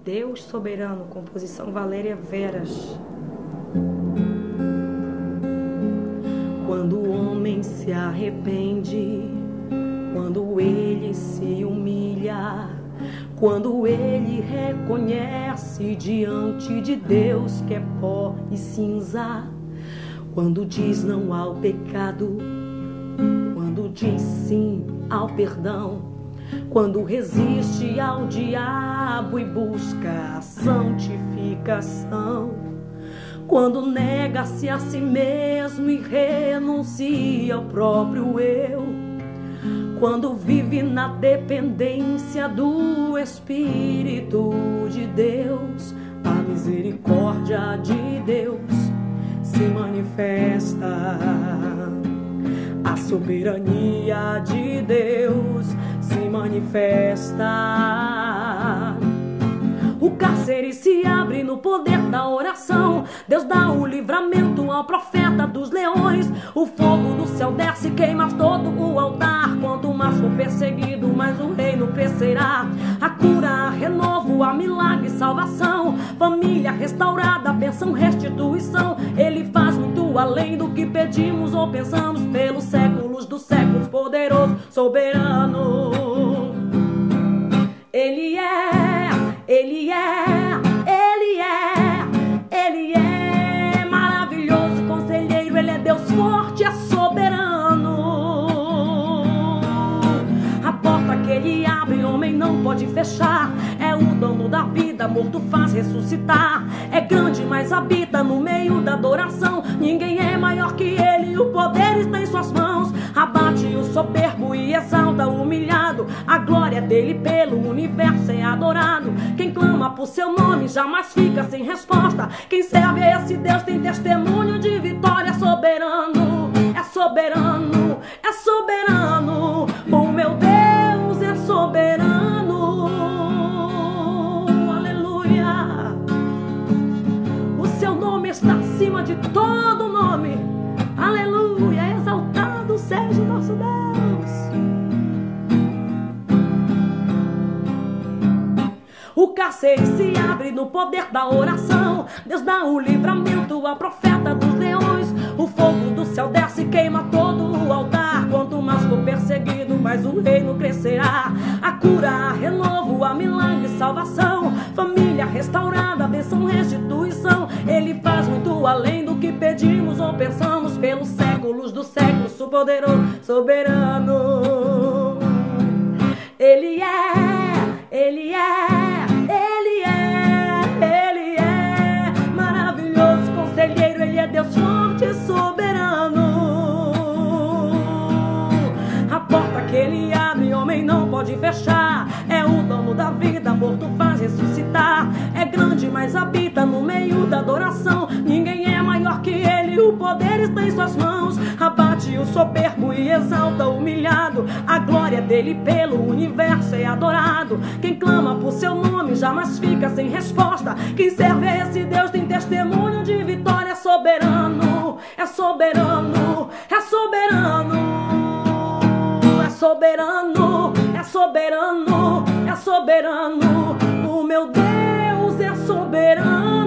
Deus Soberano, composição Valéria Veras. Quando o homem se arrepende, quando ele se humilha, quando ele reconhece diante de Deus que é pó e cinza, quando diz não ao pecado, quando diz sim ao perdão, quando resiste ao diabo e busca a santificação, quando nega-se a si mesmo e renuncia ao próprio eu, quando vive na dependência do Espírito de Deus, a misericórdia de Deus se manifesta. A soberania de Deus se manifesta. O cárcere se abre no poder da oração. Deus dá o livramento ao profeta dos leões. O fogo do céu desce e queima todo o altar. Quanto mais for perseguido, mais o reino crescerá. A cura, a renovo, a milagre, salvação. Família restaurada, bênção, restituição. Ele faz muito além do que pedimos ou pensamos. Pelos séculos dos séculos, poderoso, soberano. Ele é maravilhoso, conselheiro, ele é Deus forte, é soberano. A porta que ele abre, homem não pode fechar. É o dono da vida, morto faz ressuscitar. É grande, mas habita no meio da adoração. Ninguém é maior que ele, o poder está em suas mãos. Abate o soberbo e exalta o humilhado. A glória dele pelo universo é adorado. Quem clama por seu nome jamais fica sem resposta. Quem serve a esse Deus tem testemunho de vitória. É soberano, é soberano, é soberano. O meu Deus é soberano. Aleluia. O seu nome está acima de todo nome. Aleluia. Exaltado seja o nosso Deus. O cárcere se abre no poder da oração. Deus dá o livramento ao profeta dos leões. O fogo do céu desce e queima todo o altar. Quanto mais for perseguido, mais o reino crescerá. A cura, a renovo, a milagre, salvação. Família restaurada, bênção, restituição. Ele faz muito além do que pedimos ou pensamos. Pelos séculos dos séculos, o poderoso, soberano. Ele é maravilhoso, conselheiro, ele é Deus forte e soberano. A porta que ele abre, homem não pode fechar. É o dono da vida, morto faz ressuscitar. É grande, mas habita no meio da adoração. Ninguém é maior que ele, o poder está em suas mãos. Abate o soberbo e exalta o humilhado. A glória dele pelo universo é adorado. Quem clama por seu nome jamais fica sem resposta. Quem serve a esse Deus tem testemunho de vitória. É soberano, é soberano, é soberano. É soberano, é soberano, é soberano. O meu Deus é soberano.